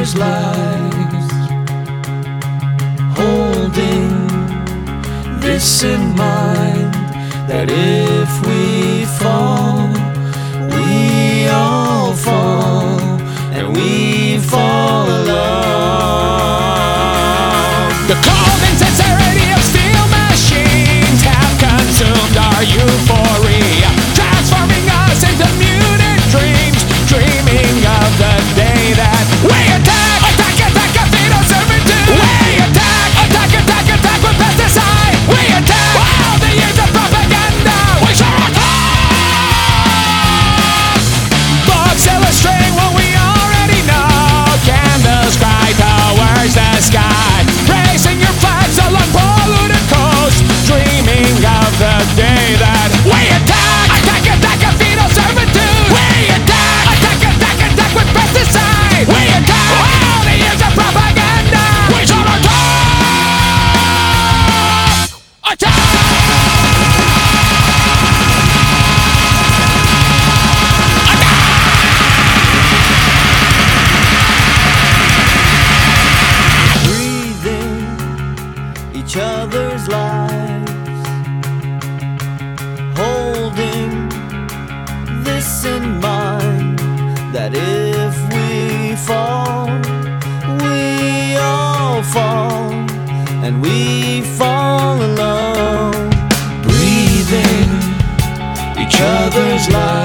other's lives, holding this in mind, that if we fall, we all fall, and we fall alone. The cold insincerity of steel machines have consumed our euphoria, transforming us into muted dreams, dreaming of the day that we attack, attack, attack, fetal servitude. We attack, attack, attack, attack with pesticide. We attack all the years of propaganda. We shall attack. Books illustrate what we already know. Candles cry towards the sky, raising your flags along polluted coast, dreaming of the day that we attack, attack, attack, fetal servitude. We attack, attack, attack, attack with pesticide. We attack all the years of propaganda. We shall attack, attack. Breathing each other's lives, holding this in mind, that if we fall, we all fall, and we fall alone. Breathing each other's lives,